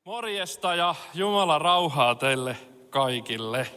Morjesta ja Jumalan rauhaa teille kaikille.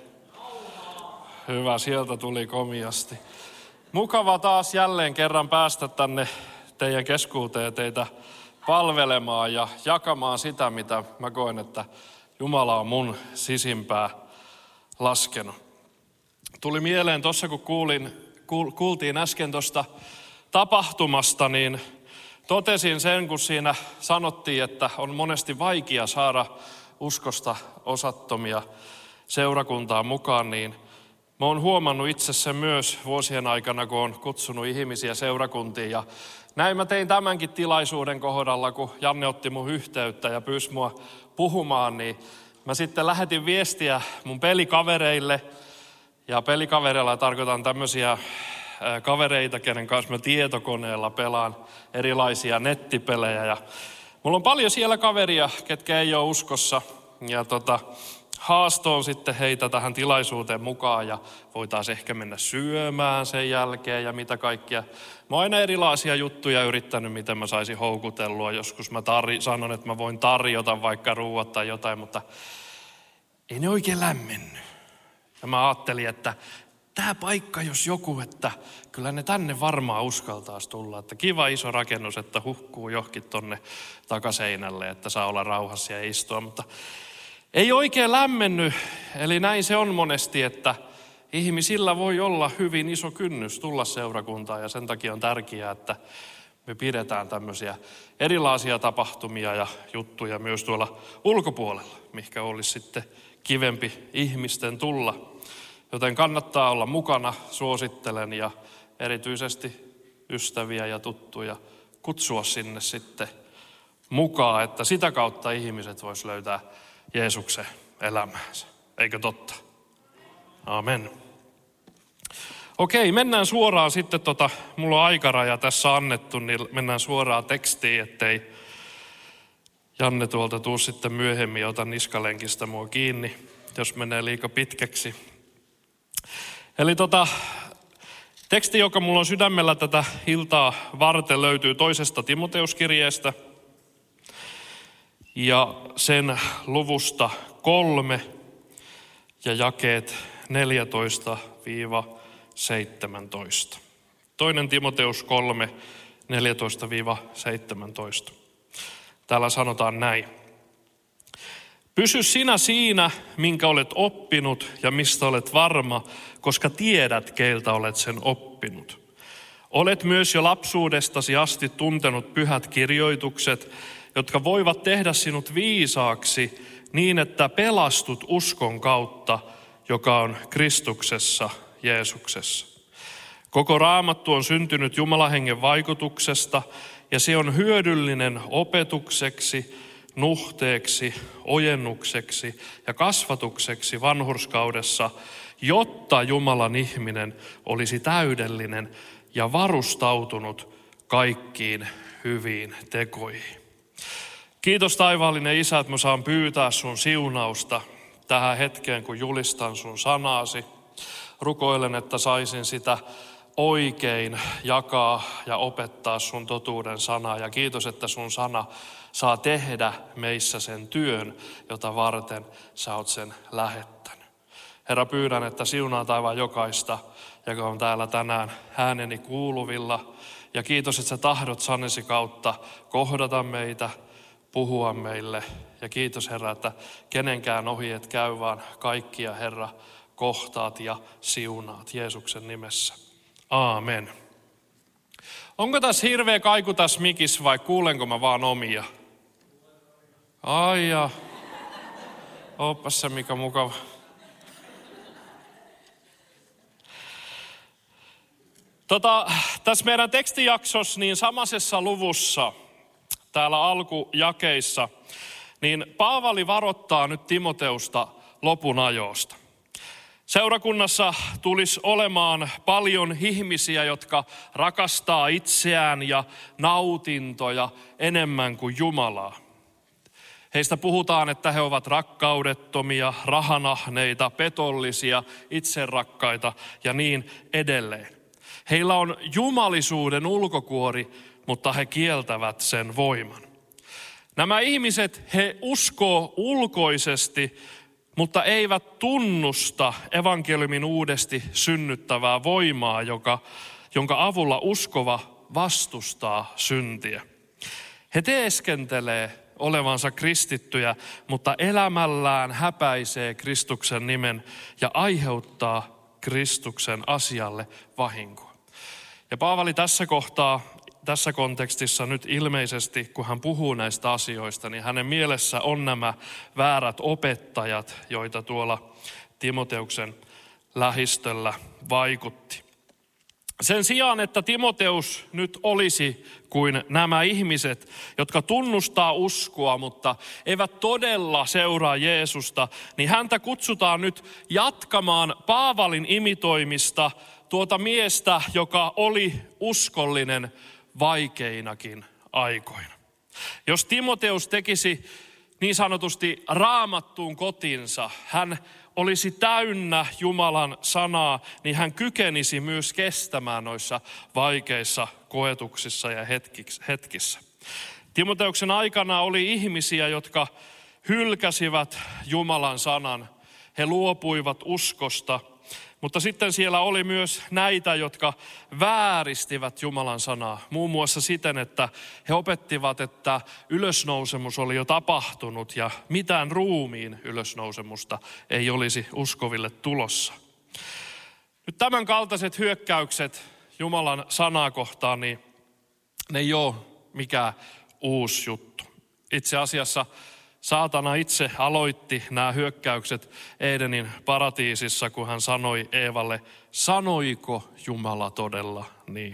Hyvä, sieltä tuli komiasti. Mukava taas jälleen kerran päästä tänne teidän keskuuteen teitä palvelemaan ja jakamaan sitä, mitä mä koen, että Jumala on mun sisimpää laskenut. Tuli mieleen tuossa, kun kuultiin äsken tuosta tapahtumasta, niin totesin sen, kun siinä sanottiin, että on monesti vaikea saada uskosta osattomia seurakuntaan mukaan, niin mä oon huomannut itse sen myös vuosien aikana, kun oon kutsunut ihmisiä seurakuntiin. Ja näin mä tein tämänkin tilaisuuden kohdalla, kun Janne otti mun yhteyttä ja pyysi mua puhumaan, niin mä sitten lähetin viestiä mun pelikavereille. Ja pelikavereilla tarkoitan tämmöisiä kavereita, kenen kanssa mä tietokoneella pelaan erilaisia nettipelejä. Ja mulla on paljon siellä kaveria, ketkä ei ole uskossa. Ja haastoon sitten heitä tähän tilaisuuteen mukaan ja voitaisiin ehkä mennä syömään sen jälkeen ja mitä kaikkia. Mä oon aina erilaisia juttuja yrittänyt, miten mä saisin houkutellua. Joskus mä sanon, että mä voin tarjota vaikka ruuat tai jotain, mutta ei ne oikein lämmennyt. Ja mä ajattelin, että tämä paikka, jos joku, että kyllä ne tänne varmaan uskaltaisi tulla. Että kiva iso rakennus, että hukkuu johonkin tonne takaseinälle, että saa olla rauhassa ja istua. Mutta ei oikein lämmennyt, eli näin se on monesti, että ihmisillä voi olla hyvin iso kynnys tulla seurakuntaan. Ja sen takia on tärkeää, että me pidetään tämmöisiä erilaisia tapahtumia ja juttuja myös tuolla ulkopuolella, mihinkä olisi sitten kivempi ihmisten tulla. Joten kannattaa olla mukana, suosittelen ja erityisesti ystäviä ja tuttuja kutsua sinne sitten mukaan, että sitä kautta ihmiset vois löytää Jeesuksen elämäänsä. Eikö totta? Amen. Okei, mennään suoraan sitten, mulla on aikaraja tässä annettu, niin mennään suoraan tekstiin, ettei Janne tuolta tuu sitten myöhemmin ja ota niskalenkistä mua kiinni, jos menee liikaa pitkäksi. Eli teksti, joka mulla on sydämellä tätä iltaa varten, löytyy toisesta Timoteuskirjeestä ja sen luvusta 3 ja jakeet 14-17. Toinen Timoteus 3, 14-17. Täällä sanotaan näin. Pysy sinä siinä, minkä olet oppinut ja mistä olet varma, koska tiedät, keiltä olet sen oppinut. Olet myös jo lapsuudestasi asti tuntenut pyhät kirjoitukset, jotka voivat tehdä sinut viisaaksi niin, että pelastut uskon kautta, joka on Kristuksessa, Jeesuksessa. Koko Raamattu on syntynyt Jumalan hengen vaikutuksesta ja se on hyödyllinen opetukseksi, nuhteeksi, ojennukseksi ja kasvatukseksi vanhurskaudessa, jotta Jumalan ihminen olisi täydellinen ja varustautunut kaikkiin hyviin tekoihin. Kiitos taivaallinen Isä, että mä saan pyytää sun siunausta tähän hetkeen, kun julistan sun sanaasi. Rukoilen, että saisin sitä oikein jakaa ja opettaa sun totuuden sanaa. Ja kiitos, että sun sana saa tehdä meissä sen työn, jota varten sä oot sen lähettänyt. Herra, pyydän, että siunaa taivaan jokaista, joka on täällä tänään ääneni kuuluvilla. Ja kiitos, että sä tahdot sanesi kautta kohdata meitä, puhua meille. Ja kiitos, Herra, että kenenkään ohi et käy, vaan kaikkia, Herra, kohtaat ja siunaat Jeesuksen nimessä. Aamen. Onko tässä hirveä kaiku tässä mikissä vai kuulenko mä vaan omia? Ai ja. Oppas se mikä mukava. Tässä meidän tekstijaksossa niin samaisessa luvussa, täällä alkujakeissa, niin Paavali varoittaa nyt Timoteusta lopun ajoista. Seurakunnassa tulisi olemaan paljon ihmisiä, jotka rakastaa itseään ja nautintoja enemmän kuin Jumalaa. Heistä puhutaan, että he ovat rakkaudettomia, rahanahneita, petollisia, itserakkaita ja niin edelleen. Heillä on jumalisuuden ulkokuori, mutta he kieltävät sen voiman. Nämä ihmiset, he uskoo ulkoisesti, mutta eivät tunnusta evankeliumin uudesti synnyttävää voimaa, jonka avulla uskova vastustaa syntiä. He teeskentelee olevansa kristittyjä, mutta elämällään häpäisee Kristuksen nimen ja aiheuttaa Kristuksen asialle vahinkoa. Ja Paavali tässä kohtaa, tässä kontekstissa nyt ilmeisesti, kun hän puhuu näistä asioista, niin hänen mielessä on nämä väärät opettajat, joita tuolla Timoteuksen lähistöllä vaikutti. Sen sijaan, että Timoteus nyt olisi kuin nämä ihmiset, jotka tunnustaa uskoa, mutta eivät todella seuraa Jeesusta, niin häntä kutsutaan nyt jatkamaan Paavalin imitoimista tuota miestä, joka oli uskollinen vaikeinakin aikoina. Jos Timoteus tekisi niin sanotusti raamattuun kotinsa, hän olisi täynnä Jumalan sanaa, niin hän kykenisi myös kestämään noissa vaikeissa koetuksissa ja hetkissä. Timoteuksen aikana oli ihmisiä, jotka hylkäsivät Jumalan sanan. He luopuivat uskosta, mutta sitten siellä oli myös näitä, jotka vääristivät Jumalan sanaa. Muun muassa siten, että he opettivat, että ylösnousemus oli jo tapahtunut ja mitään ruumiin ylösnousemusta ei olisi uskoville tulossa. Nyt tämän kaltaiset hyökkäykset Jumalan sanaa kohtaan, niin ne ei ole mikään uusi juttu. Itse asiassa saatana itse aloitti nämä hyökkäykset Edenin paratiisissa, kun hän sanoi Eevalle, sanoiko Jumala todella niin?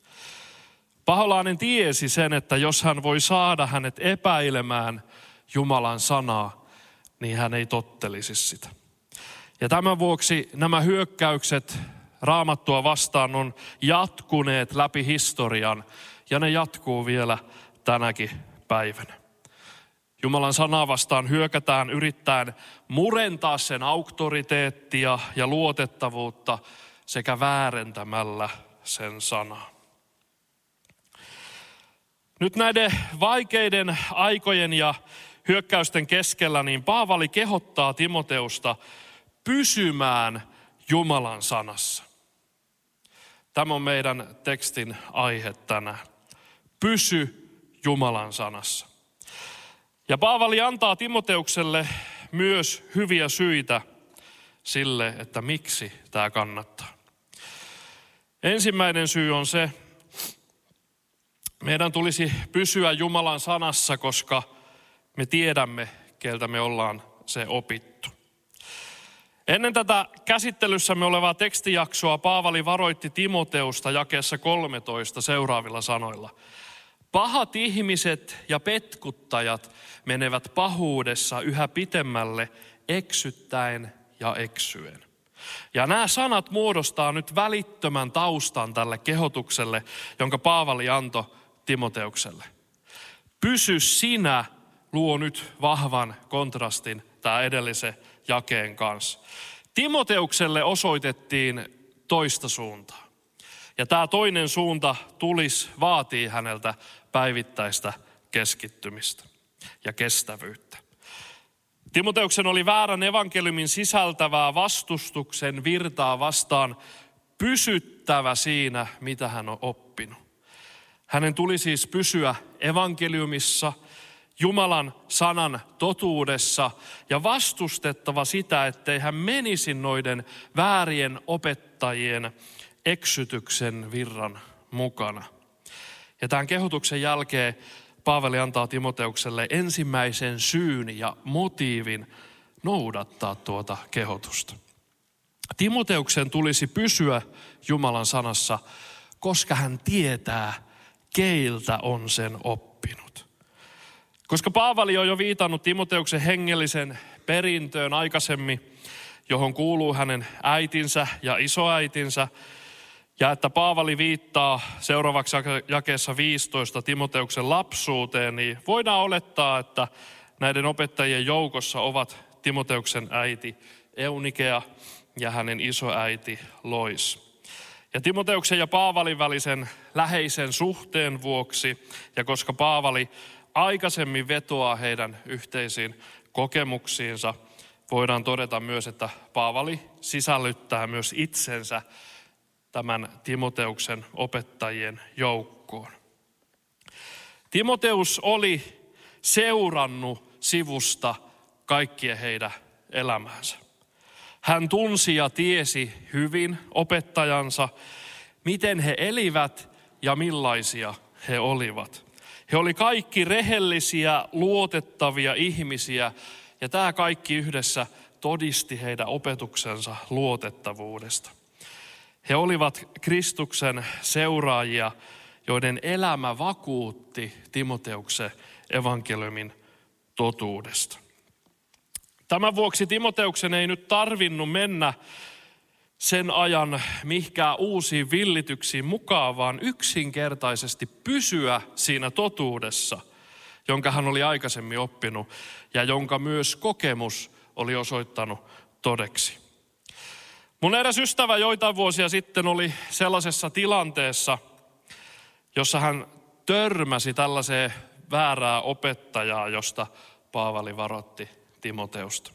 Paholainen tiesi sen, että jos hän voi saada hänet epäilemään Jumalan sanaa, niin hän ei tottelisi sitä. Ja tämän vuoksi nämä hyökkäykset Raamattua vastaan on jatkuneet läpi historian ja ne jatkuu vielä tänäkin päivänä. Jumalan sanaa vastaan hyökätään yrittäen murentaa sen auktoriteettia ja luotettavuutta sekä väärentämällä sen sanaa. Nyt näiden vaikeiden aikojen ja hyökkäysten keskellä niin Paavali kehottaa Timoteusta pysymään Jumalan sanassa. Tämä on meidän tekstin aihe tänään. Pysy Jumalan sanassa. Ja Paavali antaa Timoteukselle myös hyviä syitä sille, että miksi tämä kannattaa. Ensimmäinen syy on se, meidän tulisi pysyä Jumalan sanassa, koska me tiedämme, keltä me ollaan se opittu. Ennen tätä käsittelyssämme olevaa tekstijaksoa Paavali varoitti Timoteusta jakeessa 13 seuraavilla sanoilla. Pahat ihmiset ja petkuttajat menevät pahuudessa yhä pitemmälle eksyttäen ja eksyen. Ja nämä sanat muodostaa nyt välittömän taustan tälle kehotukselle, jonka Paavali antoi Timoteukselle. Pysy sinä luo nyt vahvan kontrastin tämä edellisen jakeen kanssa. Timoteukselle osoitettiin toista suuntaa. Ja tämä toinen suunta vaatii häneltä päivittäistä keskittymistä ja kestävyyttä. Timoteuksen oli väärän evankeliumin sisältävää vastustuksen virtaa vastaan pysyttävä siinä, mitä hän on oppinut. Hänen tuli siis pysyä evankeliumissa, Jumalan sanan totuudessa ja vastustettava sitä, ettei hän menisi noiden väärien opettajien eksytyksen virran mukana. Ja tämän kehotuksen jälkeen Paavali antaa Timoteukselle ensimmäisen syyn ja motiivin noudattaa tuota kehotusta. Timoteuksen tulisi pysyä Jumalan sanassa, koska hän tietää, keiltä on sen oppinut. Koska Paavali on jo viitannut Timoteuksen hengellisen perintöön aikaisemmin, johon kuuluu hänen äitinsä ja isoäitinsä, ja että Paavali viittaa seuraavaksi jakeessa 15 Timoteuksen lapsuuteen, niin voidaan olettaa, että näiden opettajien joukossa ovat Timoteuksen äiti Eunikea ja hänen isoäiti Lois. Ja Timoteuksen ja Paavalin välisen läheisen suhteen vuoksi, ja koska Paavali aikaisemmin vetoaa heidän yhteisiin kokemuksiinsa, voidaan todeta myös, että Paavali sisällyttää myös itsensä tämän Timoteuksen opettajien joukkoon. Timoteus oli seurannut sivusta kaikkien heidän elämäänsä. Hän tunsi ja tiesi hyvin opettajansa, miten he elivät ja millaisia he olivat. He oli kaikki rehellisiä, luotettavia ihmisiä ja tämä kaikki yhdessä todisti heidän opetuksensa luotettavuudesta. He olivat Kristuksen seuraajia, joiden elämä vakuutti Timoteuksen evankeliumin totuudesta. Tämän vuoksi Timoteuksen ei nyt tarvinnut mennä sen ajan mihinkään uusiin villityksiin mukaan, vaan yksinkertaisesti pysyä siinä totuudessa, jonka hän oli aikaisemmin oppinut ja jonka myös kokemus oli osoittanut todeksi. Mun eräs ystävä joitain vuosia sitten oli sellaisessa tilanteessa, jossa hän törmäsi tällaiseen väärää opettajaa, josta Paavali varoitti Timoteusta.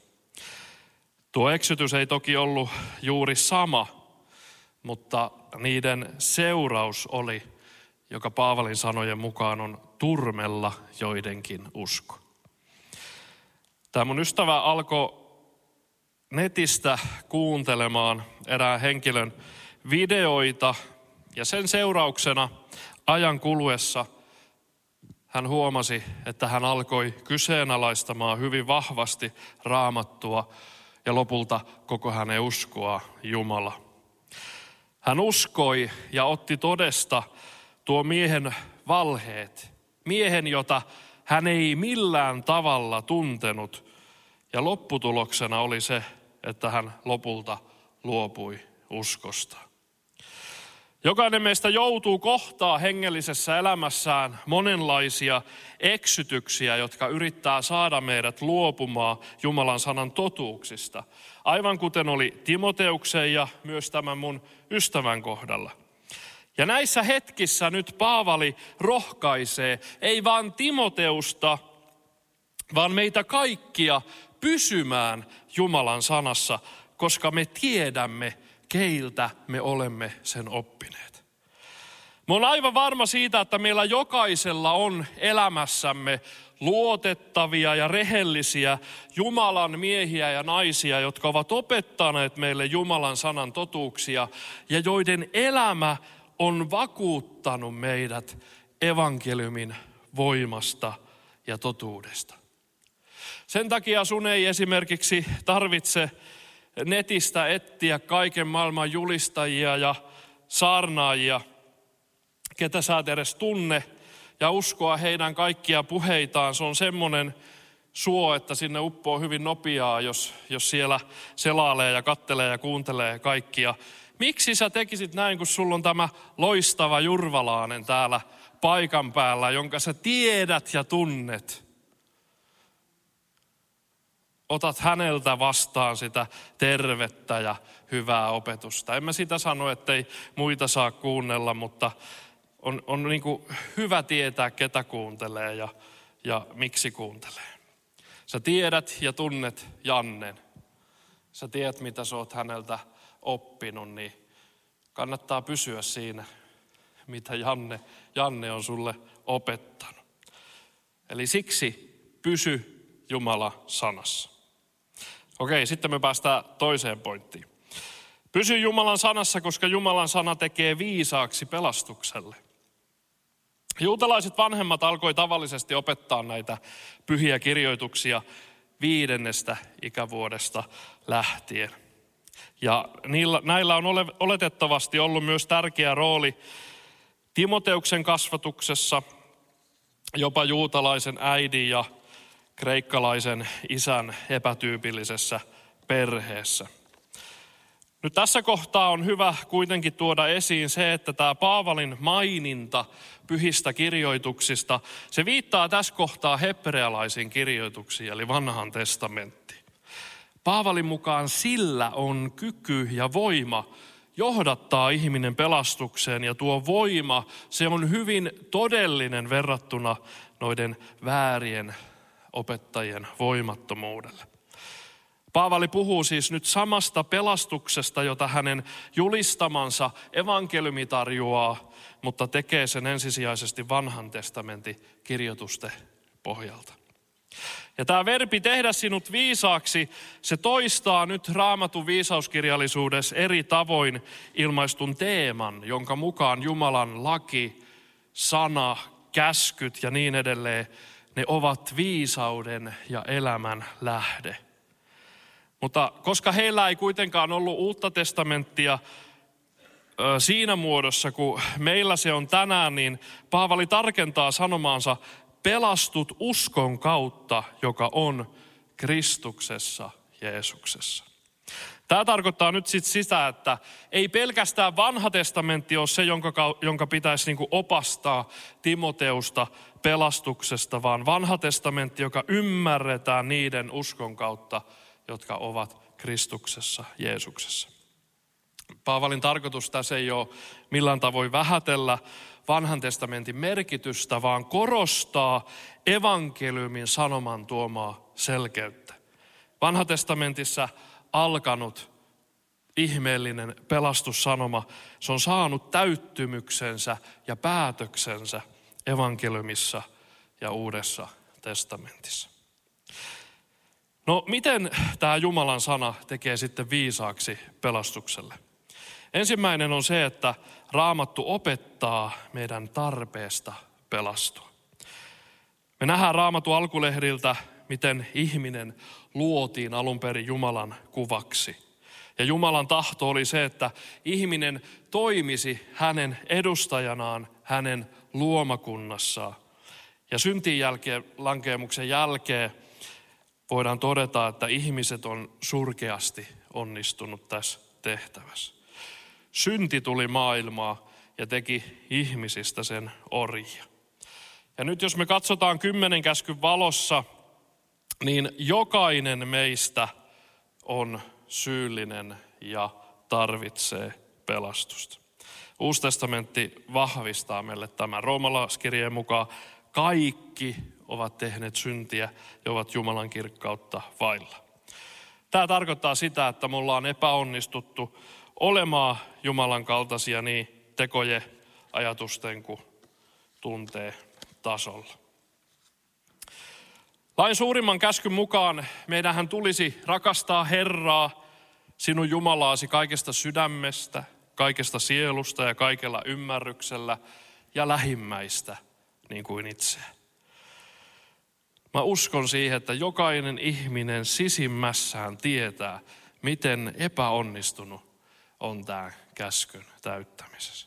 Tuo eksytys ei toki ollut juuri sama, mutta niiden seuraus oli, joka Paavalin sanojen mukaan on turmella joidenkin usko. Tämä mun ystävä alkoi netistä kuuntelemaan erään henkilön videoita ja sen seurauksena ajan kuluessa hän huomasi, että hän alkoi kyseenalaistamaan hyvin vahvasti Raamattua ja lopulta koko hänen uskoa Jumala. Hän uskoi ja otti todesta tuo miehen valheet, miehen, jota hän ei millään tavalla tuntenut. Ja lopputuloksena oli se, että hän lopulta luopui uskosta. Jokainen meistä joutuu kohtaa hengellisessä elämässään monenlaisia eksytyksiä, jotka yrittää saada meidät luopumaan Jumalan sanan totuuksista. Aivan kuten oli Timoteuksen ja myös tämän mun ystävän kohdalla. Ja näissä hetkissä nyt Paavali rohkaisee, ei vaan Timoteusta, vaan meitä kaikkia pysymään Jumalan sanassa, koska me tiedämme, keiltä me olemme sen oppineet. Mä oon aivan varma siitä, että meillä jokaisella on elämässämme luotettavia ja rehellisiä Jumalan miehiä ja naisia, jotka ovat opettaneet meille Jumalan sanan totuuksia ja joiden elämä on vakuuttanut meidät evankeliumin voimasta ja totuudesta. Sen takia sun ei esimerkiksi tarvitse netistä etsiä kaiken maailman julistajia ja saarnaajia, ketä sä et edes tunne, ja uskoa heidän kaikkia puheitaan. Se on semmoinen suo, että sinne uppoo hyvin nopeaa, jos siellä selailee ja kattelee ja kuuntelee kaikkia. Miksi sä tekisit näin, kun sulla on tämä loistava Jurvalainen täällä paikan päällä, jonka sä tiedät ja tunnet? Otat häneltä vastaan sitä tervettä hyvää opetusta. En mä sitä sano, ettei muita saa kuunnella, mutta on niin kuin hyvä tietää, ketä kuuntelee ja miksi kuuntelee. Sä tiedät ja tunnet Jannen. Sä tiedät, mitä sä oot häneltä oppinut, niin kannattaa pysyä siinä, mitä Janne on sulle opettanut. Eli siksi pysy Jumalan sanassa. Okei, sitten me päästään toiseen pointtiin. Pysy Jumalan sanassa, koska Jumalan sana tekee viisaaksi pelastukselle. Juutalaiset vanhemmat alkoi tavallisesti opettaa näitä pyhiä kirjoituksia 5. ikävuodesta lähtien. Ja näillä on oletettavasti ollut myös tärkeä rooli Timoteuksen kasvatuksessa, jopa juutalaisen äidin ja kreikkalaisen isän epätyypillisessä perheessä. Nyt tässä kohtaa on hyvä kuitenkin tuoda esiin se, että tämä Paavalin maininta pyhistä kirjoituksista, se viittaa tässä kohtaa hebrealaisiin kirjoituksiin, eli vanhaan testamenttiin. Paavalin mukaan sillä on kyky ja voima johdattaa ihminen pelastukseen, ja tuo voima, se on hyvin todellinen verrattuna noiden väärien opettajien voimattomuudelle. Paavali puhuu siis nyt samasta pelastuksesta, jota hänen julistamansa evankeliumi tarjoaa, mutta tekee sen ensisijaisesti vanhan testamentin kirjoitusten pohjalta. Ja tämä verbi tehdä sinut viisaaksi, se toistaa nyt Raamatun viisauskirjallisuudessa eri tavoin ilmaistun teeman, jonka mukaan Jumalan laki, sana, käskyt ja niin edelleen, ne ovat viisauden ja elämän lähde. Mutta koska heillä ei kuitenkaan ollut uutta testamenttia siinä muodossa, kun meillä se on tänään, niin Paavali tarkentaa sanomaansa, pelastut uskon kautta, joka on Kristuksessa Jeesuksessa. Tämä tarkoittaa nyt sitä, että ei pelkästään vanha testamentti ole se, jonka pitäisi opastaa Timoteusta pelastuksesta, vaan vanha testamentti, joka ymmärretään niiden uskon kautta, jotka ovat Kristuksessa Jeesuksessa. Paavalin tarkoitus tässä ei ole millään tavoin vähätellä vanhan testamentin merkitystä, vaan korostaa evankeliumin sanoman tuomaa selkeyttä. Vanha testamentissa alkanut ihmeellinen pelastussanoma, se on saanut täyttymyksensä ja päätöksensä evankeliumissa ja Uudessa testamentissa. No miten tämä Jumalan sana tekee sitten viisaaksi pelastukselle? Ensimmäinen on se, että Raamattu opettaa meidän tarpeesta pelastua. Me nähdään Raamatun alkulehdiltä, miten ihminen luotiin alun perin Jumalan kuvaksi. Ja Jumalan tahto oli se, että ihminen toimisi hänen edustajanaan hänen luomakunnassaan. Ja syntiinlankeemuksen jälkeen voidaan todeta, että ihmiset on surkeasti onnistunut tässä tehtävässä. Synti tuli maailmaan ja teki ihmisistä sen orjia. Ja nyt jos me katsotaan 10 käskyn valossa, niin jokainen meistä on syyllinen ja tarvitsee pelastusta. Uusi testamentti vahvistaa meille tämän. Roomalaiskirjeen mukaan kaikki ovat tehneet syntiä ja ovat Jumalan kirkkautta vailla. Tämä tarkoittaa sitä, että me ollaan epäonnistuttu olemaan Jumalan kaltaisia niin tekojen, ajatusten kuin tuntee tasolla. Lain suurimman käskyn mukaan meidänhän tulisi rakastaa Herraa, sinun Jumalaasi kaikesta sydämestä, kaikesta sielusta ja kaikella ymmärryksellä ja lähimmäistä niin kuin itseä. Mä uskon siihen, että jokainen ihminen sisimmässään tietää, miten epäonnistunut on tämä käskyn täyttämisessä.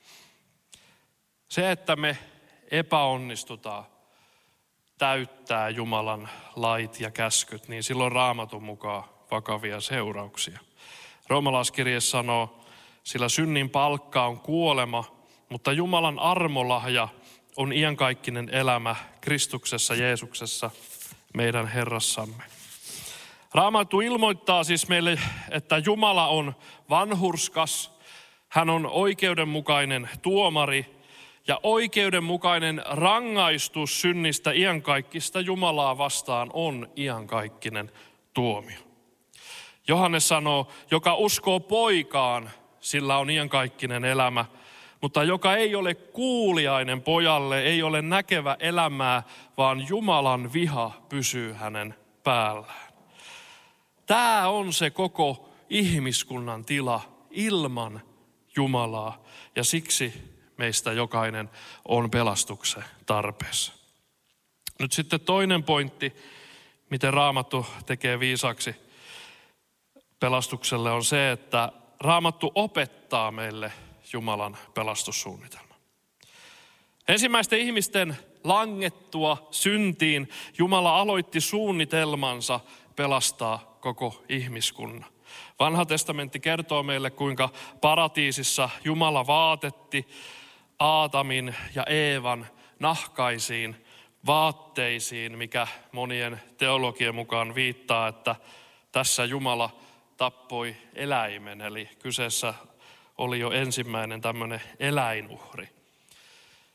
Se, että me epäonnistutaan täyttää Jumalan lait ja käskyt, niin silloin Raamatun mukaan vakavia seurauksia. Roomalaiskirje sanoo, sillä synnin palkka on kuolema, mutta Jumalan armolahja on iankaikkinen elämä Kristuksessa Jeesuksessa, meidän Herrassamme. Raamattu ilmoittaa siis meille, että Jumala on vanhurskas, hän on oikeudenmukainen tuomari ja oikeudenmukainen rangaistus synnistä iankaikkista Jumalaa vastaan on iankaikkinen tuomio. Johannes sanoo, joka uskoo poikaan, sillä on iankaikkinen elämä, mutta joka ei ole kuuliainen pojalle, ei ole näkevä elämää, vaan Jumalan viha pysyy hänen päällään. Tämä on se koko ihmiskunnan tila ilman Jumalaa ja siksi meistä jokainen on pelastuksen tarpeessa. Nyt sitten toinen pointti, miten Raamattu tekee viisaksi pelastukselle on se, että Raamattu opettaa meille Jumalan pelastussuunnitelma. Ensimmäisten ihmisten langettua syntiin Jumala aloitti suunnitelmansa pelastaa koko ihmiskunnan. Vanha testamentti kertoo meille, kuinka paratiisissa Jumala vaatetti Aatamin ja Eevan nahkaisiin vaatteisiin, mikä monien teologien mukaan viittaa, että tässä Jumala tappoi eläimen, eli kyseessä oli jo ensimmäinen tämmöinen eläinuhri.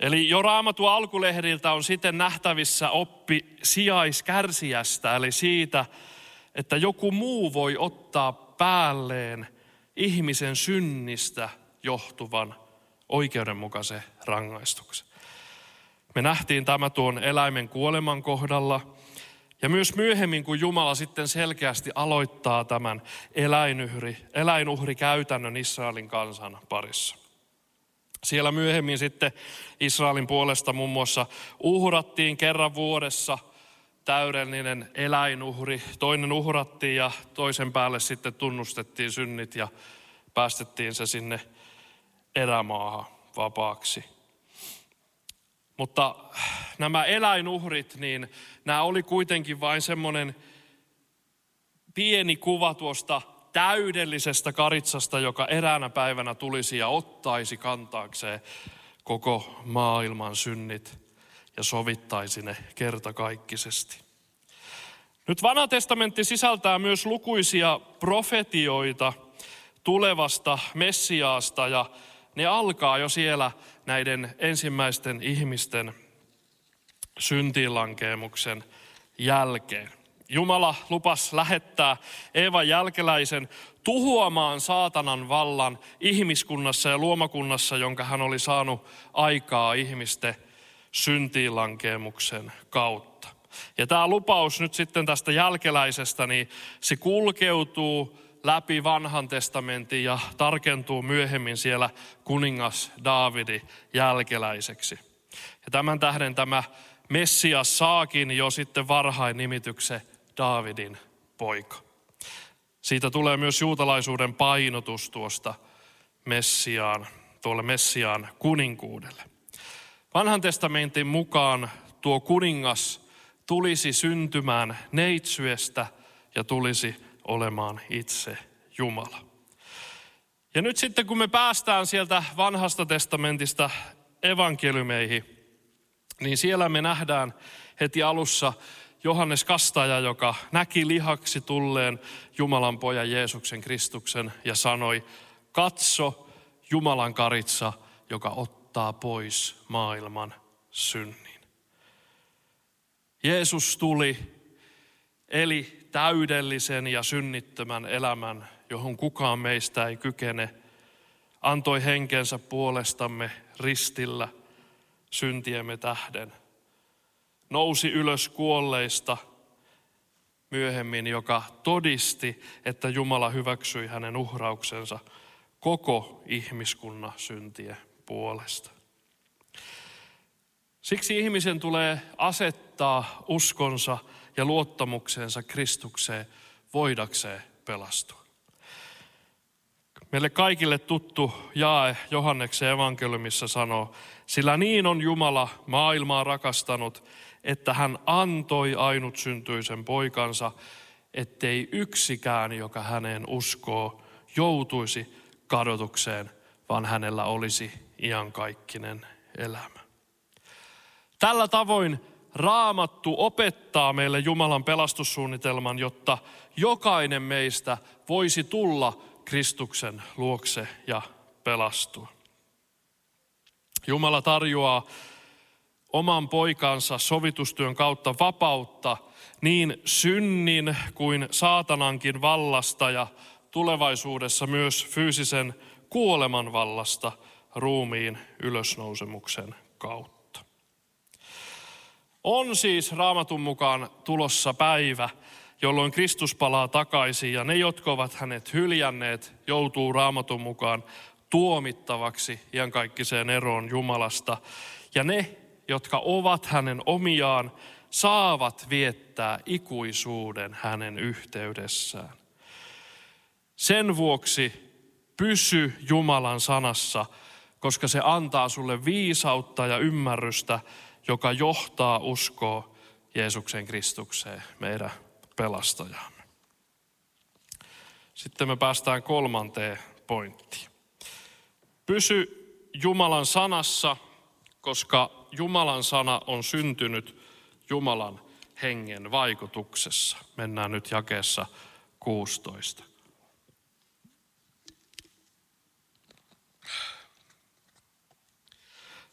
Eli jo Raamatun alkulehdiltä on siten nähtävissä oppi sijaiskärsijästä, eli siitä, että joku muu voi ottaa päälleen ihmisen synnistä johtuvan oikeudenmukaisen rangaistuksen. Me nähtiin tämä tuon eläimen kuoleman kohdalla ja myös myöhemmin, kun Jumala sitten selkeästi aloittaa tämän eläinuhrikäytännön Israelin kansan parissa. Siellä myöhemmin sitten Israelin puolesta muun muassa uhrattiin kerran vuodessa täydellinen eläinuhri. Toinen uhrattiin ja toisen päälle sitten tunnustettiin synnit ja päästettiin se sinne erämaahan vapaaksi. Mutta nämä eläinuhrit, niin nämä oli kuitenkin vain semmoinen pieni kuva tuosta täydellisestä karitsasta, joka eräänä päivänä tulisi ja ottaisi kantaakseen koko maailman synnit ja sovittaisi ne kertakaikkisesti. Nyt Vanha testamentti sisältää myös lukuisia profetioita tulevasta Messiaasta ja ne alkaa jo siellä näiden ensimmäisten ihmisten syntiinlankeemuksen jälkeen. Jumala lupasi lähettää Eevan jälkeläisen tuhoamaan saatanan vallan ihmiskunnassa ja luomakunnassa, jonka hän oli saanut aikaa ihmisten syntiinlankeemuksen kautta. Ja tämä lupaus nyt sitten tästä jälkeläisestä, niin se kulkeutuu läpi Vanhan testamentin ja tarkentuu myöhemmin siellä kuningas Daavidin jälkeläiseksi. Ja tämän tähden tämä Messias saakin jo sitten varhain nimityksen Daavidin poika. Siitä tulee myös juutalaisuuden painotus tuolle Messiaan kuninkuudelle. Vanhan testamentin mukaan tuo kuningas tulisi syntymään neitsyestä ja tulisi olemaan itse Jumala. Ja nyt sitten kun me päästään sieltä Vanhasta testamentista evankeliumeihin, niin siellä me nähdään heti alussa Johannes Kastaja, joka näki lihaksi tulleen Jumalan pojan Jeesuksen Kristuksen ja sanoi, katso Jumalan karitsa, joka ottaa pois maailman synnin. Jeesus tuli, eli täydellisen ja synnittömän elämän, johon kukaan meistä ei kykene, antoi henkensä puolestamme ristillä syntiemme tähden. Nousi ylös kuolleista myöhemmin, joka todisti, että Jumala hyväksyi hänen uhrauksensa koko ihmiskunnan syntien puolesta. Siksi ihmisen tulee asettaa uskonsa ja luottamuksensa Kristukseen voidakseen pelastua. Meille kaikille tuttu jae Johanneksen evankeliumissa sanoo, sillä niin on Jumala maailmaa rakastanut, että hän antoi ainutsyntyisen poikansa, ettei yksikään, joka häneen uskoo, joutuisi kadotukseen, vaan hänellä olisi iankaikkinen elämä. Tällä tavoin Raamattu opettaa meille Jumalan pelastussuunnitelman, jotta jokainen meistä voisi tulla Kristuksen luokse ja pelastua. Jumala tarjoaa oman poikansa sovitustyön kautta vapautta niin synnin kuin saatanankin vallasta ja tulevaisuudessa myös fyysisen kuoleman vallasta ruumiin ylösnousemuksen kautta. On siis Raamatun mukaan tulossa päivä, jolloin Kristus palaa takaisin ja ne, jotka ovat hänet hyljänneet, joutuu Raamatun mukaan tuomittavaksi iankaikkiseen eroon Jumalasta. Ja ne, jotka ovat hänen omiaan, saavat viettää ikuisuuden hänen yhteydessään. Sen vuoksi pysy Jumalan sanassa, koska se antaa sulle viisautta ja ymmärrystä, joka johtaa uskoa Jeesuksen Kristukseen, meidän pelastajaamme. Sitten me päästään kolmanteen pointtiin. Pysy Jumalan sanassa, koska Jumalan sana on syntynyt Jumalan hengen vaikutuksessa. Mennään nyt jakeessa 16.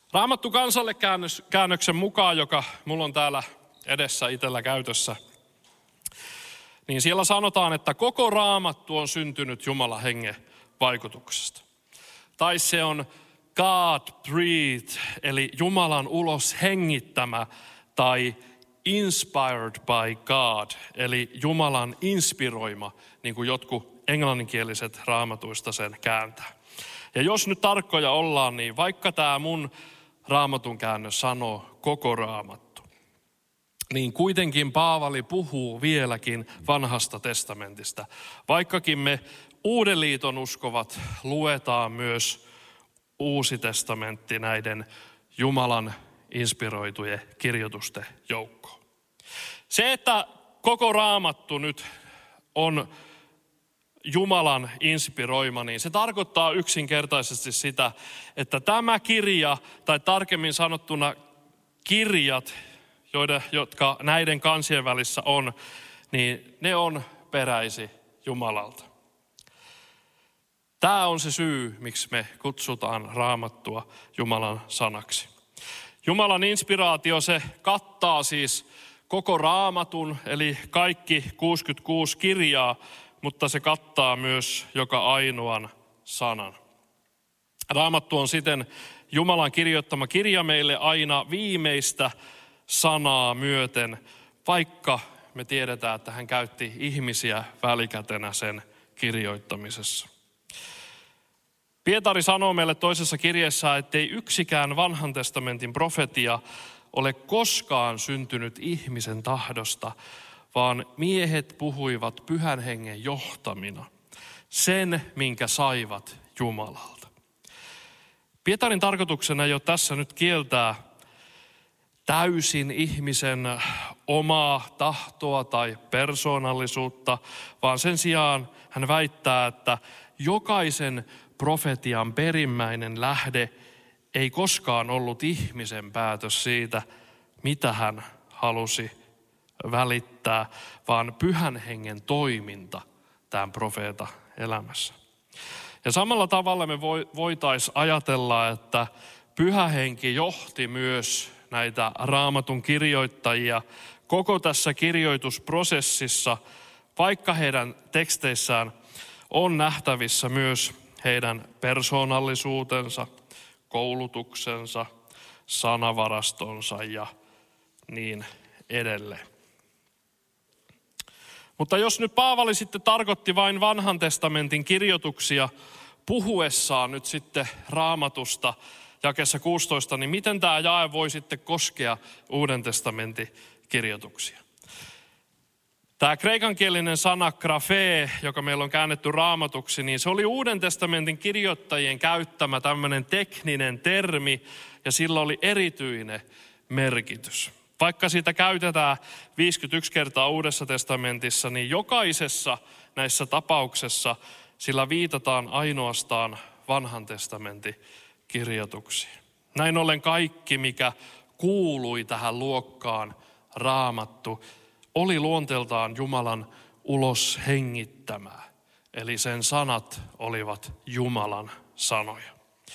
Raamattu kansalle käännöksen mukaan, joka mulla on täällä edessä itsellä käytössä, niin siellä sanotaan, että koko Raamattu on syntynyt Jumalan hengen vaikutuksesta. Tai se on God-breathed, eli Jumalan ulos hengittämä, tai inspired by God, eli Jumalan inspiroima, niin kuin jotkut englanninkieliset raamatuista sen kääntää. Ja jos nyt tarkkoja ollaan, niin vaikka tämä mun raamatun käännös sanoo koko Raamattu, niin kuitenkin Paavali puhuu vieläkin vanhasta testamentista. Vaikkakin me Uuden liiton uskovat luetaan myös Uusi testamentti näiden Jumalan inspiroitujen kirjoitusten joukkoon. Se, että koko Raamattu nyt on Jumalan inspiroima, niin se tarkoittaa yksinkertaisesti sitä, että tämä kirja, tai tarkemmin sanottuna kirjat, jotka näiden kansien välissä on, niin ne on peräisin Jumalalta. Tämä on se syy, miksi me kutsutaan Raamattua Jumalan sanaksi. Jumalan inspiraatio, se kattaa siis koko Raamatun, eli kaikki 66 kirjaa, mutta se kattaa myös joka ainoan sanan. Raamattu on siten Jumalan kirjoittama kirja meille aina viimeistä sanaa myöten, vaikka me tiedetään, että hän käytti ihmisiä välikätenä sen kirjoittamisessa. Pietari sanoo meille toisessa kirjeessä, ettei yksikään vanhan testamentin profetia ole koskaan syntynyt ihmisen tahdosta, vaan miehet puhuivat Pyhän Hengen johtamina sen, minkä saivat Jumalalta. Pietarin tarkoituksena ei ole tässä nyt kieltää täysin ihmisen omaa tahtoa tai persoonallisuutta, vaan sen sijaan hän väittää, että jokaisen profetian perimmäinen lähde ei koskaan ollut ihmisen päätös siitä, mitä hän halusi välittää, vaan Pyhän Hengen toiminta tämän profeetan elämässä. Ja samalla tavalla me voitaisiin ajatella, että Pyhä Henki johti myös näitä Raamatun kirjoittajia koko tässä kirjoitusprosessissa, vaikka heidän teksteissään on nähtävissä myös heidän persoonallisuutensa, koulutuksensa, sanavarastonsa ja niin edelleen. Mutta jos nyt Paavali sitten tarkoitti vain vanhan testamentin kirjoituksia puhuessaan nyt sitten Raamatusta jakeessa 16, niin miten tämä jae voi sitten koskea Uuden testamentin kirjoituksia? Tämä kreikankielinen sana grafee, joka meillä on käännetty raamatuksi, niin se oli Uuden testamentin kirjoittajien käyttämä tämmöinen tekninen termi, ja sillä oli erityinen merkitys. Vaikka sitä käytetään 51 kertaa Uudessa testamentissa, niin jokaisessa näissä tapauksessa sillä viitataan ainoastaan vanhan testamentin kirjoituksiin. Näin ollen kaikki, mikä kuului tähän luokkaan Raamattu, oli luonteeltaan Jumalan ulos hengittämää. Eli sen sanat olivat Jumalan sanoja.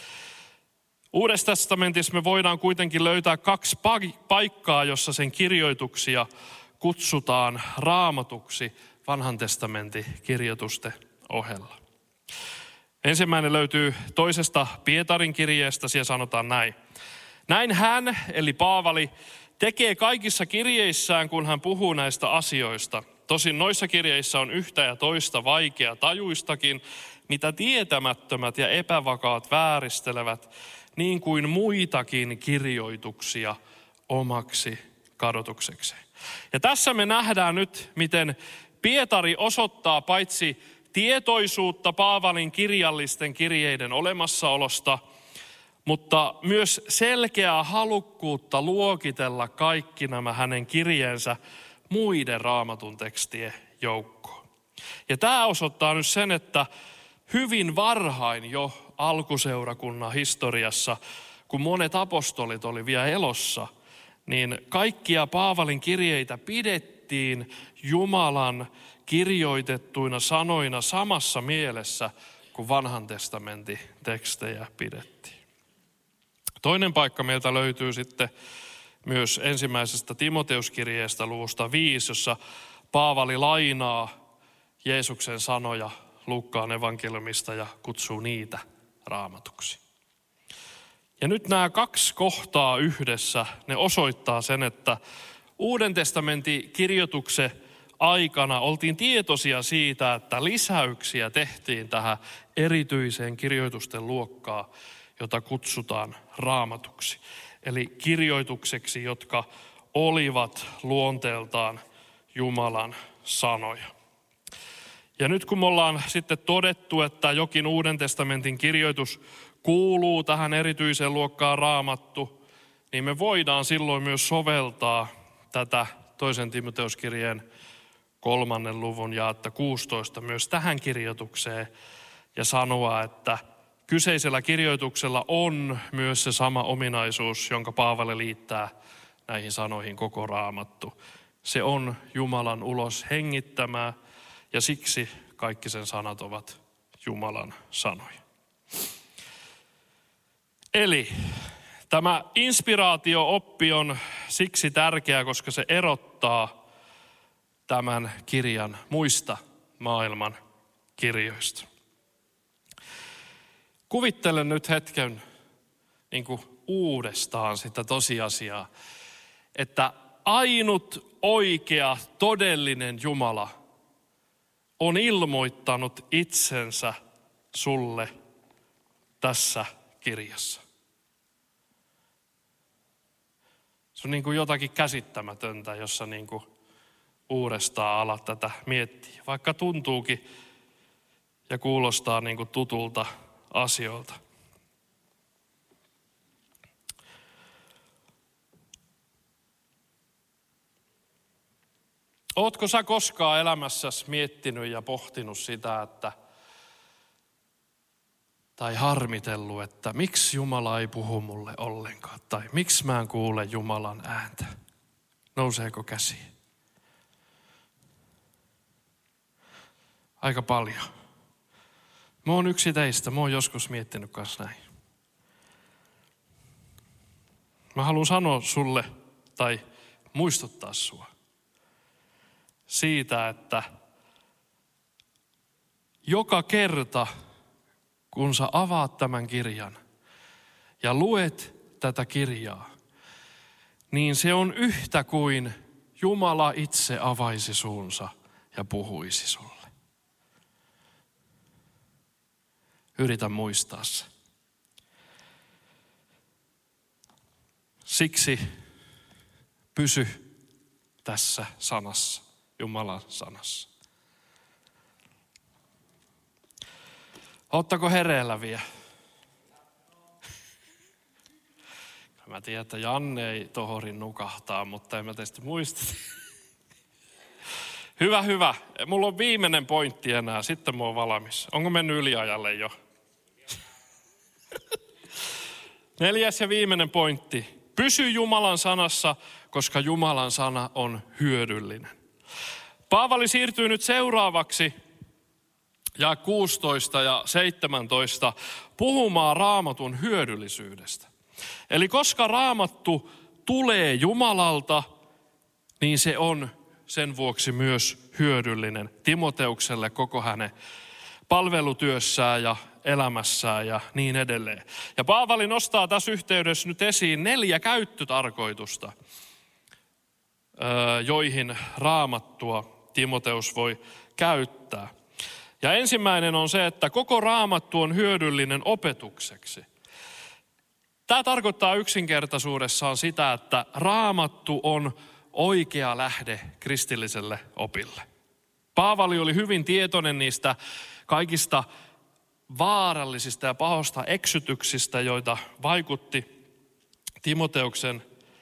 Uudessa testamentissa me voidaan kuitenkin löytää 2 paikkaa, jossa sen kirjoituksia kutsutaan Raamatuksi vanhan testamentin kirjoitusten ohella. Ensimmäinen löytyy toisesta Pietarin kirjeestä, siellä sanotaan näin. Näin hän, eli Paavali, tekee kaikissa kirjeissään, kun hän puhuu näistä asioista. Tosin noissa kirjeissä on yhtä ja toista vaikea tajuistakin, mitä tietämättömät ja epävakaat vääristelevät, niin kuin muitakin kirjoituksia omaksi kadotuksekseen. Ja tässä me nähdään nyt, miten Pietari osoittaa paitsi tietoisuutta Paavalin kirjallisten kirjeiden olemassaolosta, mutta myös selkeää halukkuutta luokitella kaikki nämä hänen kirjeensä muiden Raamatun tekstien joukkoon. Ja tämä osoittaa nyt sen, että hyvin varhain jo alkuseurakunnan historiassa, kun monet apostolit oli vielä elossa, niin kaikkia Paavalin kirjeitä pidettiin Jumalan kirjoitettuina sanoina samassa mielessä kuin vanhan testamentin tekstejä pidettiin. Toinen paikka meiltä löytyy sitten myös ensimmäisestä Timoteuskirjeestä luvusta 5, jossa Paavali lainaa Jeesuksen sanoja Luukkaan evankeliumista ja kutsuu niitä raamatuksi. Ja nyt nämä kaksi kohtaa yhdessä, ne osoittaa sen, että Uuden testamentin kirjoituksen aikana oltiin tietoisia siitä, että lisäyksiä tehtiin tähän erityiseen kirjoitusten luokkaan, jota kutsutaan raamatuksi. Eli kirjoitukseksi, jotka olivat luonteeltaan Jumalan sanoja. Ja nyt kun me ollaan sitten todettu, että jokin Uuden testamentin kirjoitus kuuluu tähän erityiseen luokkaan Raamattu, niin me voidaan silloin myös soveltaa tätä toisen Timoteuskirjeen 3. luvun jaetta 16 myös tähän kirjoitukseen ja sanoa, että kyseisellä kirjoituksella on myös se sama ominaisuus, jonka Paavali liittää näihin sanoihin koko Raamattu. Se on Jumalan ulos hengittämää ja siksi kaikki sen sanat ovat Jumalan sanoja. Eli tämä inspiraatio-oppi on siksi tärkeä, koska se erottaa tämän kirjan muista maailman kirjoista. Kuvittelen nyt hetken niin kuin uudestaan sitä tosiasiaa, että ainut oikea todellinen Jumala on ilmoittanut itsensä sulle tässä kirjassa. Se on niin kuin jotakin käsittämätöntä, jossa niin kuin uudestaan alat tätä miettiä, vaikka tuntuukin ja kuulostaa niin kuin tutulta asioilta. Ootko sä koskaan elämässäsi miettinyt ja pohtinut sitä, tai harmitellut, että miksi Jumala ei puhu mulle ollenkaan, tai miksi mä en kuule Jumalan ääntä? Nouseeko käsi? Aika paljon. Mä oon yksi teistä, mä oon joskus miettinyt kanssa näin. Mä haluan sanoa sulle tai muistuttaa sua siitä, että joka kerta, kun sä avaat tämän kirjan ja luet tätä kirjaa, niin se on yhtä kuin Jumala itse avaisi suunsa ja puhuisi sulle. Yritä muistaa se. Siksi pysy tässä sanassa, Jumalan sanassa. Ootteko hereillä vielä? Mä tiedän, että Janne ei tohori nukahtaa, mutta en mä teistä muista. Hyvä. Mulla on viimeinen pointti enää, sitten mä oon valmis. Onko mennyt yliajalle jo? 4. ja viimeinen pointti. Pysy Jumalan sanassa, koska Jumalan sana on hyödyllinen. Paavali siirtyy nyt seuraavaksi ja 16 ja 17 puhumaan Raamatun hyödyllisyydestä. Eli koska Raamattu tulee Jumalalta, niin se on sen vuoksi myös hyödyllinen Timoteukselle koko hänen palvelutyössään ja elämässään ja niin edelleen. Ja Paavali nostaa tässä yhteydessä nyt esiin 4 käyttötarkoitusta, joihin Raamattua Timoteus voi käyttää. Ja ensimmäinen on se, että koko Raamattu on hyödyllinen opetukseksi. Tämä tarkoittaa yksinkertaisuudessaan sitä, että Raamattu on oikea lähde kristilliselle opille. Paavali oli hyvin tietoinen niistä kaikista vaarallisista ja pahoista eksytyksistä, joita vaikutti Timoteuksen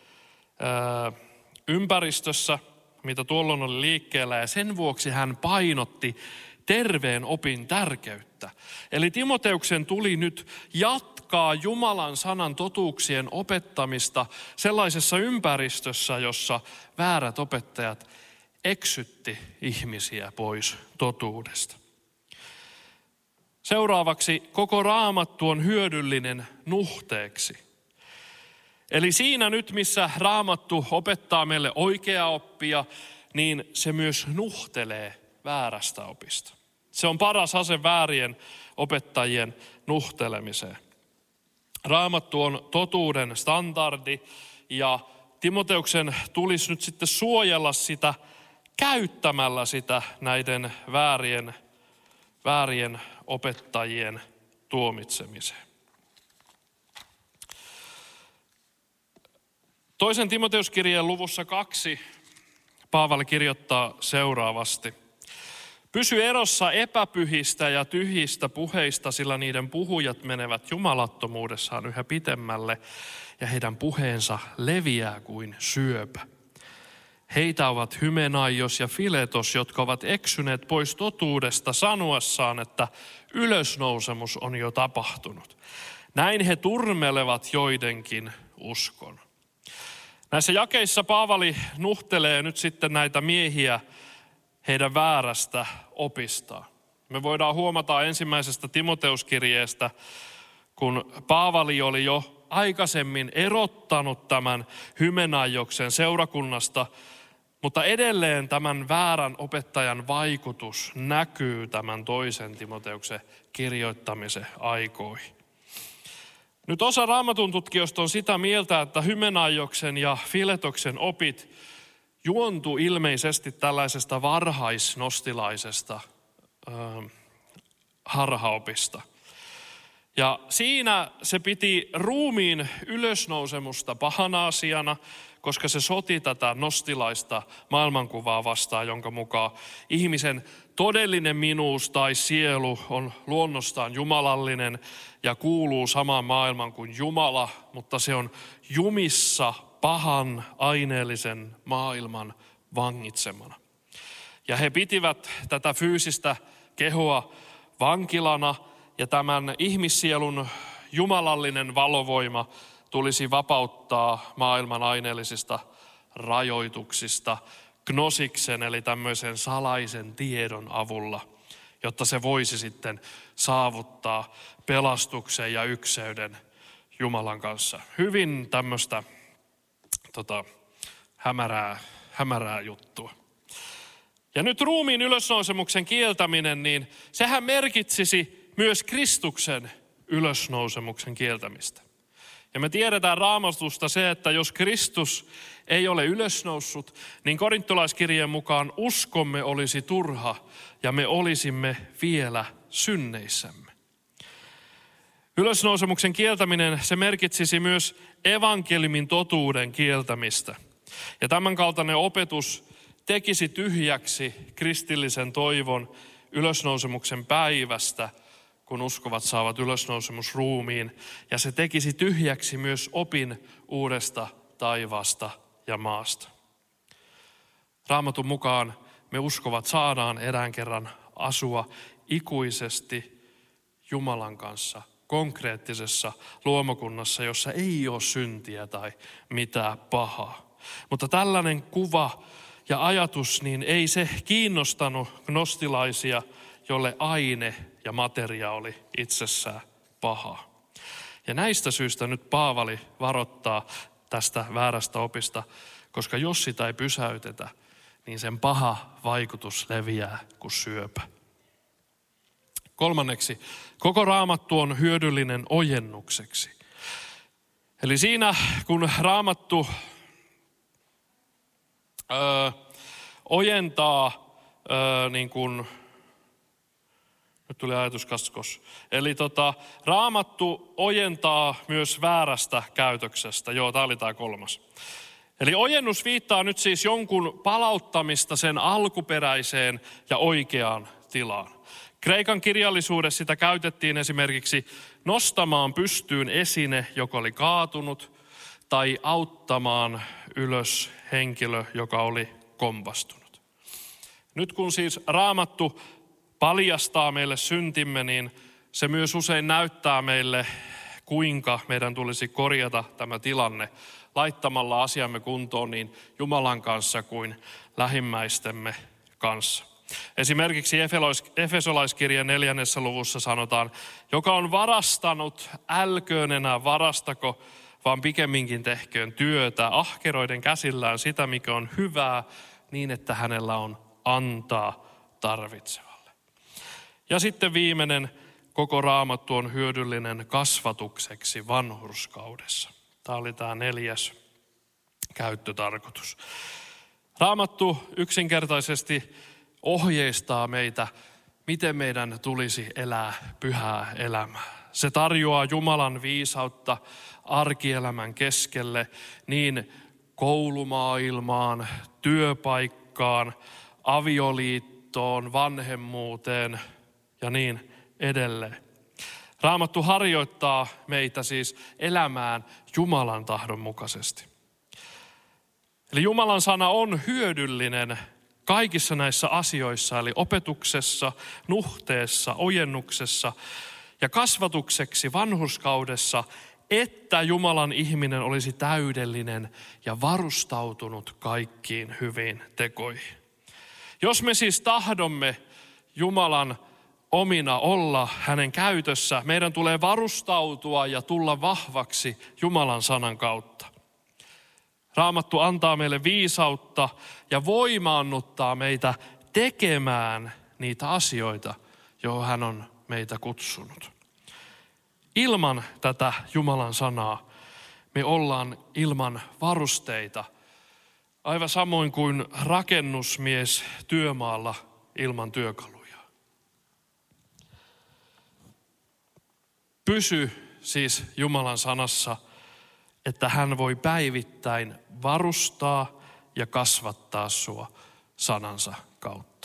ympäristössä, mitä tuolloin oli liikkeellä, ja sen vuoksi hän painotti terveen opin tärkeyttä. Eli Timoteuksen tuli nyt jatkaa Jumalan sanan totuuksien opettamista sellaisessa ympäristössä, jossa väärät opettajat eksytti ihmisiä pois totuudesta. Seuraavaksi koko Raamattu on hyödyllinen nuhteeksi. Eli siinä nyt, missä Raamattu opettaa meille oikeaa oppia, niin se myös nuhtelee väärästä opista. Se on paras ase väärien opettajien nuhtelemiseen. Raamattu on totuuden standardi ja Timoteuksen tulisi nyt sitten suojella sitä käyttämällä sitä näiden väärien opettajien tuomitsemiseen. Toisen Timoteuskirjeen luvussa 2 Paavali kirjoittaa seuraavasti. Pysy erossa epäpyhistä ja tyhjistä puheista, sillä niiden puhujat menevät jumalattomuudessaan yhä pitemmälle ja heidän puheensa leviää kuin syöpä. Heitä ovat Hymenaios ja Filetos, jotka ovat eksyneet pois totuudesta sanoessaan, että ylösnousemus on jo tapahtunut. Näin he turmelevat joidenkin uskon. Näissä jakeissa Paavali nuhtelee nyt sitten näitä miehiä heidän väärästä opistaan. Me voidaan huomata ensimmäisestä Timoteuskirjeestä, kun Paavali oli jo aikaisemmin erottanut tämän Hymenaioksen seurakunnasta, mutta edelleen tämän väärän opettajan vaikutus näkyy tämän toisen Timoteuksen kirjoittamisen aikoihin. Nyt osa Raamatun tutkijoista on sitä mieltä, että Hymenaioksen ja Filetoksen opit juontuu ilmeisesti tällaisesta varhaisnostilaisesta harhaopista. Ja siinä se piti ruumiin ylösnousemusta pahana asiana, koska se soti tätä nostilaista maailmankuvaa vastaan, jonka mukaan ihmisen todellinen minuus tai sielu on luonnostaan jumalallinen ja kuuluu samaan maailmaan kuin Jumala, mutta se on jumissa pahan aineellisen maailman vangitsemana. Ja he pitivät tätä fyysistä kehoa vankilana ja tämän ihmissielun jumalallinen valovoima tulisi vapauttaa maailman aineellisista rajoituksista gnosiksen eli tämmöisen salaisen tiedon avulla, jotta se voisi sitten saavuttaa pelastuksen ja ykseyden Jumalan kanssa. Hyvin tämmöistä hämärää juttua. Ja nyt ruumiin ylösnousemuksen kieltäminen, niin sehän merkitsisi myös Kristuksen ylösnousemuksen kieltämistä. Ja me tiedetään Raamatusta se, että jos Kristus ei ole ylösnoussut, niin korintolaiskirjeen mukaan uskomme olisi turha ja me olisimme vielä synneissämme. Ylösnousemuksen kieltäminen, se merkitsisi myös evankeliumin totuuden kieltämistä. Ja tämänkaltainen opetus tekisi tyhjäksi kristillisen toivon ylösnousemuksen päivästä, kun uskovat saavat ylösnousemusruumiin. Ja se tekisi tyhjäksi myös opin uudesta taivaasta ja maasta. Raamatun mukaan me uskovat saadaan erään kerran asua ikuisesti Jumalan kanssa konkreettisessa luomakunnassa, jossa ei ole syntiä tai mitään pahaa. Mutta tällainen kuva ja ajatus, niin ei se kiinnostanut gnostilaisia, jolle aine ja materia oli itsessään paha. Ja näistä syistä nyt Paavali varoittaa tästä väärästä opista, koska jos sitä ei pysäytetä, niin sen paha vaikutus leviää kuin syöpä. Kolmanneksi, koko Raamattu on hyödyllinen ojennukseksi. Eli siinä, kun Raamattu ojentaa niin kuin, nyt tuli ajatus kaskos. Eli Raamattu ojentaa myös väärästä käytöksestä. Joo, tämä oli tämä kolmas. Eli ojennus viittaa nyt siis jonkun palauttamista sen alkuperäiseen ja oikeaan tilaan. Kreikan kirjallisuudessa sitä käytettiin esimerkiksi nostamaan pystyyn esine, joka oli kaatunut, tai auttamaan ylös henkilö, joka oli kompastunut. Nyt kun siis Raamattu paljastaa meille syntimme, niin se myös usein näyttää meille, kuinka meidän tulisi korjata tämä tilanne laittamalla asiamme kuntoon niin Jumalan kanssa kuin lähimmäistemme kanssa. Esimerkiksi Efesolaiskirjan 4. luvussa sanotaan, joka on varastanut, älköön enää varastako, vaan pikemminkin tehköön työtä ahkeroiden käsillään sitä, mikä on hyvää, niin että hänellä on antaa tarvitsevalle. Ja sitten viimeinen, koko Raamattu on hyödyllinen kasvatukseksi vanhurskaudessa. Tämä oli tämä 4. käyttötarkoitus. Raamattu yksinkertaisesti ohjeistaa meitä, miten meidän tulisi elää pyhää elämää. Se tarjoaa Jumalan viisautta arkielämän keskelle niin koulumaailmaan, työpaikkaan, avioliittoon, vanhemmuuteen ja niin edelleen. Raamattu harjoittaa meitä siis elämään Jumalan tahdon mukaisesti. Eli Jumalan sana on hyödyllinen kaikissa näissä asioissa, eli opetuksessa, nuhteessa, ojennuksessa ja kasvatukseksi vanhurskaudessa, että Jumalan ihminen olisi täydellinen ja varustautunut kaikkiin hyviin tekoihin. Jos me siis tahdomme Jumalan omina olla hänen käytössä, meidän tulee varustautua ja tulla vahvaksi Jumalan sanan kautta. Raamattu antaa meille viisautta ja voimaannuttaa meitä tekemään niitä asioita, joihin hän on meitä kutsunut. Ilman tätä Jumalan sanaa me ollaan ilman varusteita, aivan samoin kuin rakennusmies työmaalla ilman työkaluja. Pysy siis Jumalan sanassa, että hän voi päivittäin varustaa ja kasvattaa sua sanansa kautta.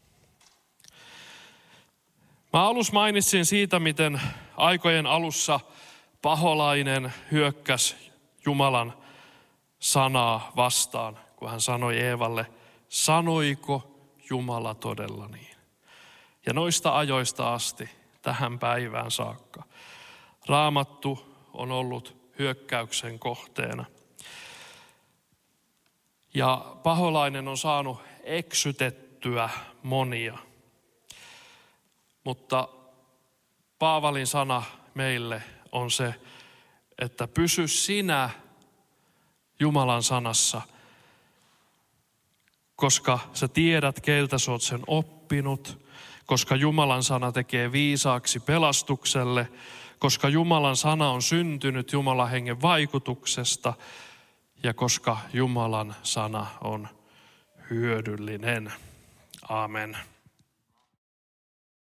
Mä alussa mainitsin siitä, miten aikojen alussa paholainen hyökkäsi Jumalan sanaa vastaan, kun hän sanoi Eevalle, sanoiko Jumala todella niin? Ja noista ajoista asti tähän päivään saakka Raamattu on ollut hyökkäyksen kohteena. Ja paholainen on saanut eksytettyä monia. Mutta Paavalin sana meille on se, että pysy sinä Jumalan sanassa, koska sä tiedät, keiltä sä oot sen oppinut, koska Jumalan sana tekee viisaaksi pelastukselle, koska Jumalan sana on syntynyt Jumalan hengen vaikutuksesta ja koska Jumalan sana on hyödyllinen. Amen.